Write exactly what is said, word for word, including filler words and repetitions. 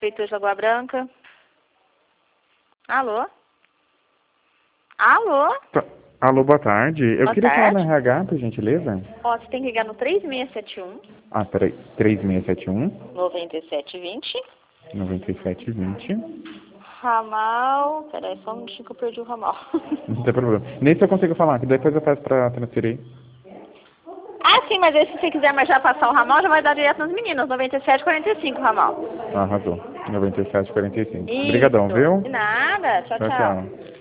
Prefeitura de Lagoa Branca. Alô? Alô? Tá. Alô, boa tarde. Eu Boa queria falar tarde. na R H, por gentileza. Ó, você tem que ligar no três seis sete um, Ah, peraí. três seis sete um, nove sete dois zero. nove sete dois zero. Ramal... Peraí, só um minutinho que eu perdi o ramal. Não tem problema. Nesse eu consigo falar, que depois eu peço pra transferir. Ah, sim, mas aí se você quiser mas já passar o ramal, já vai dar direto nas meninas. noventa e sete quarenta e cinco, ramal. Ah, arrasou. nove sete quarenta e cinco. Isso. Obrigadão, viu? De nada. Tchau, Tchau, tchau. tchau.